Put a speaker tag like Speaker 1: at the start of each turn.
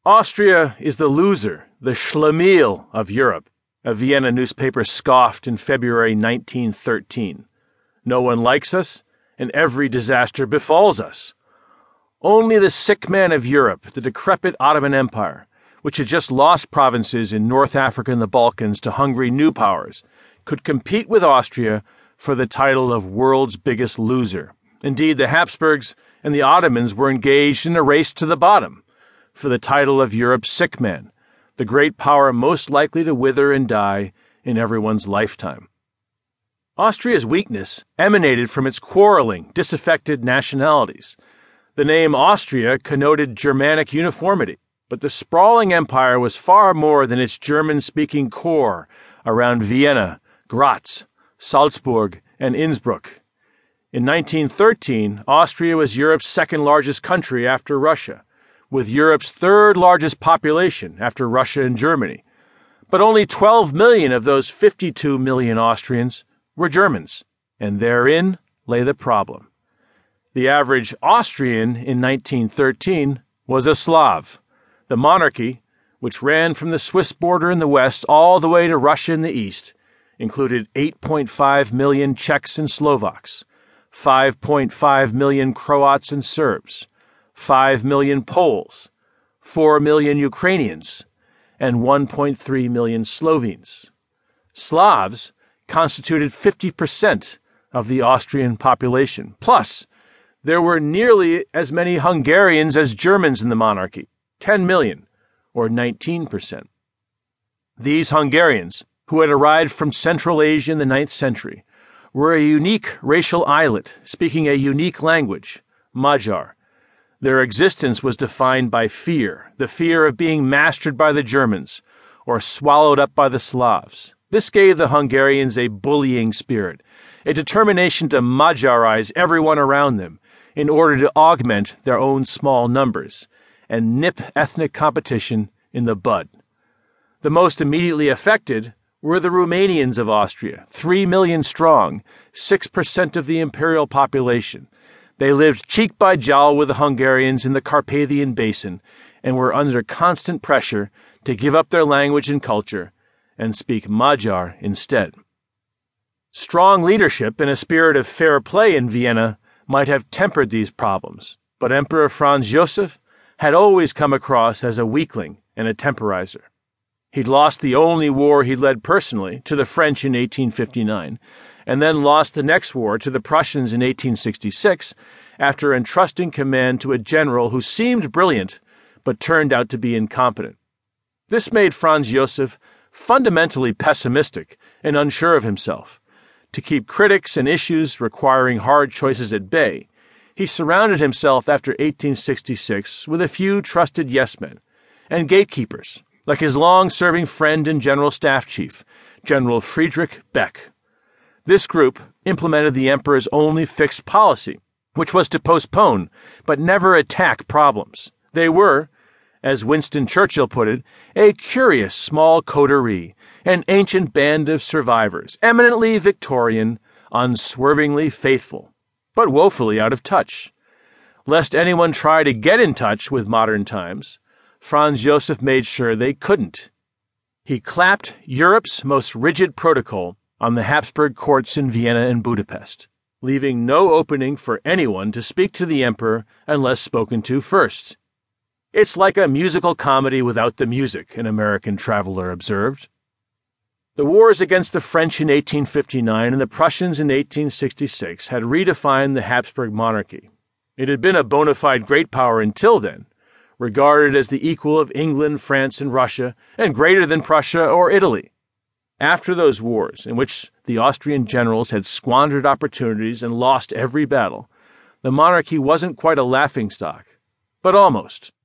Speaker 1: Austria is the loser, the schlemiel of Europe, a Vienna newspaper scoffed in February 1913. No one likes us, and every disaster befalls us. Only the sick man of Europe, the decrepit Ottoman Empire, which had just lost provinces in North Africa and the Balkans to hungry new powers, could compete with Austria for the title of world's biggest loser. Indeed, the Habsburgs and the Ottomans were engaged in a race to the bottom for the title of Europe's sick man, the great power most likely to wither and die in everyone's lifetime. Austria's weakness emanated from its quarreling, disaffected nationalities. The name Austria connoted Germanic uniformity, but the sprawling empire was far more than its German-speaking core around Vienna, Graz, Salzburg, and Innsbruck. In 1913, Austria was Europe's second-largest country after Russia, with Europe's third-largest population after Russia and Germany. But only 12 million of those 52 million Austrians were Germans, and therein lay the problem. The average Austrian in 1913 was a Slav. The monarchy, which ran from the Swiss border in the west all the way to Russia in the east, included 8.5 million Czechs and Slovaks, 5.5 million Croats and Serbs, 5 million Poles, 4 million Ukrainians, and 1.3 million Slovenes. Slavs constituted 50% of the Austrian population. Plus, there were nearly as many Hungarians as Germans in the monarchy, 10 million, or 19%. These Hungarians, who had arrived from Central Asia in the 9th century, were a unique racial islet, speaking a unique language, Magyar. Their existence was defined by fear, the fear of being mastered by the Germans or swallowed up by the Slavs. This gave the Hungarians a bullying spirit, a determination to Magyarize everyone around them in order to augment their own small numbers and nip ethnic competition in the bud. The most immediately affected were the Romanians of Austria, 3 million strong, 6% of the imperial population. They lived cheek by jowl with the Hungarians in the Carpathian Basin and were under constant pressure to give up their language and culture and speak Magyar instead. Strong leadership and a spirit of fair play in Vienna might have tempered these problems, but Emperor Franz Joseph had always come across as a weakling and a temporizer. He'd lost the only war he led personally to the French in 1859, and then lost the next war to the Prussians in 1866 after entrusting command to a general who seemed brilliant but turned out to be incompetent. This made Franz Joseph fundamentally pessimistic and unsure of himself. To keep critics and issues requiring hard choices at bay, he surrounded himself after 1866 with a few trusted yes-men and gatekeepers, like his long-serving friend and general staff chief, General Friedrich Beck. This group implemented the emperor's only fixed policy, which was to postpone but never attack problems. They were, as Winston Churchill put it, a curious small coterie, an ancient band of survivors, eminently Victorian, unswervingly faithful, but woefully out of touch. Lest anyone try to get in touch with modern times, Franz Joseph made sure they couldn't. He clapped Europe's most rigid protocol on the Habsburg courts in Vienna and Budapest, leaving no opening for anyone to speak to the emperor unless spoken to first. It's like a musical comedy without the music, an American traveler observed. The wars against the French in 1859 and the Prussians in 1866 had redefined the Habsburg monarchy. It had been a bona fide great power until then, regarded as the equal of England, France, and Russia, and greater than Prussia or Italy. After those wars, in which the Austrian generals had squandered opportunities and lost every battle, the monarchy wasn't quite a laughingstock, but almost.